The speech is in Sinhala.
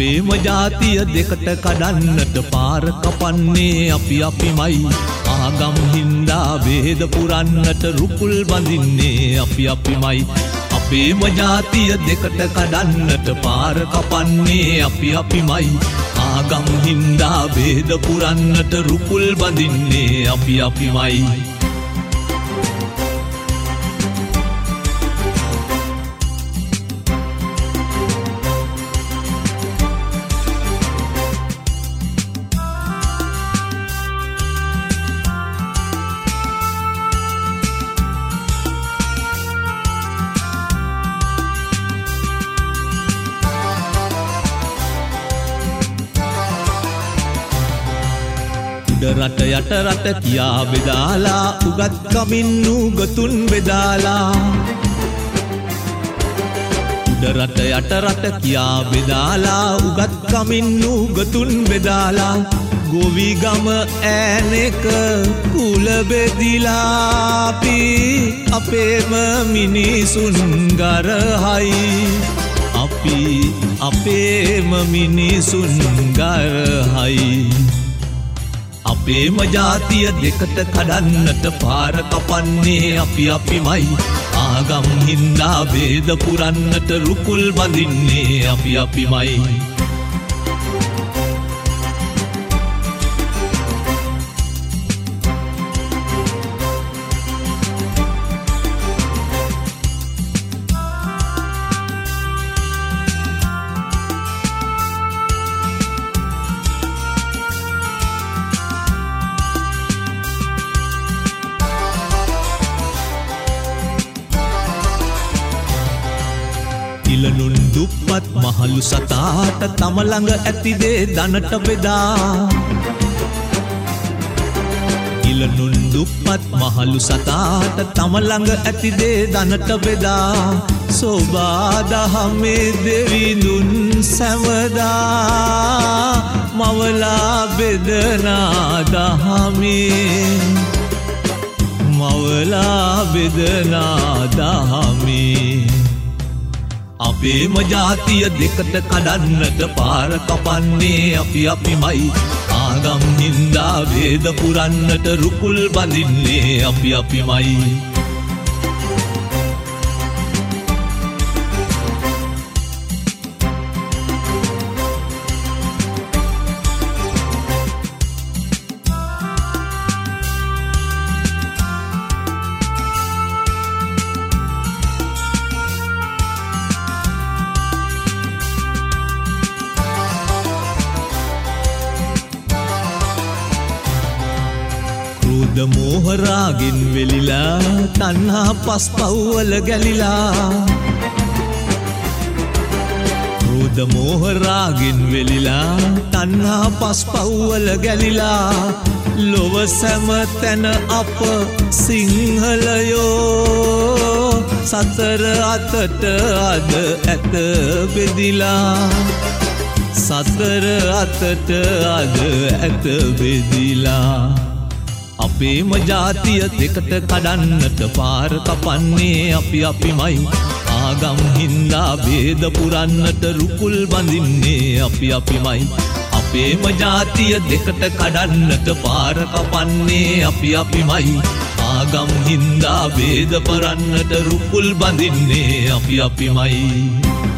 අපේම ජාතිය දෙකට කඩන්නට පාර කපන්නේ අපිමයි. ආගම් හින්දා බෙහෙද පුරන්නට රුකුල් බඳින්නේ අපිමයි. අපේම ජාතිය දෙකට කඩන්නට පාර කපන්නේ අපිමයි. ආගම් හින්දා බෙහෙද පුරන්නට රුකුල් බඳින්නේ අපිමයි. රට යට රට කියා බෙදාලා උගත්කමින් නුගතුන් බෙදාලා උඩ රට යට රට කියා බෙදාලා උගත්කමින් නුගතුන් බෙදාලා ගොවිගම ඈනෙක කුල බෙදිලා අපේම මිනිසුන් ගරහයි. අපි අපේම මිනිසුන් ගරහයි. අපේම ජාතිය දෙකට කඩන්නට පාර කපන්නේ අපිමයි. ආගම් හින්දා බෙහෙද පුරන්නට රුකුල් බඳින්නේ අපිමයි. ඉලනුන් දුප්පත් මහලු සතාට තම ළඟ ඇති දේ දනට බෙදා. ඉලනුන් දුප්පත් මහලු සතාට තම ළඟ ඇති දේ දනට බෙදා. සෝබා දහමේ දෙවිඳුන් සැවදා මවලා බෙදනා දහමේ. මවලා බෙදනා දහමේ. අපේම ජාතිය දෙකට කඩන්නට පාර කපන්නේ අපිමයි. ආගම් හින්දා බෙහෙද පුරන්නට රුකුල් බඳින්නේ අපිමයි. ක්‍රෝධ මෝහ රාගෙන් වෙලිලා තණ්හා පස්පව්වල ගැලිලා. ක්‍රෝධ මෝහ රාගෙන් වෙලිලා තණ්හා පස්පව්වල ගැලිලා. ලොව සෑම තැන අප සිංහලයෝ සතර අතට අද ඇත බෙදිලා. සතර අතට අද ඇත බෙදිලා. අපේම ජාතිය දෙකට කඩන්නට පාර කපන්නේ අපිමයි. ආගම් හින්දා බෙහෙද පුරන්නට රුකුල් බඳින්නේ අපිමයි. අපේම ජාතිය දෙකට කඩන්නට පාර කපන්නේ අපිමයි. ආගම් හින්දා බෙහෙද පුරන්නට රුකුල් බඳින්නේ අපිමයි.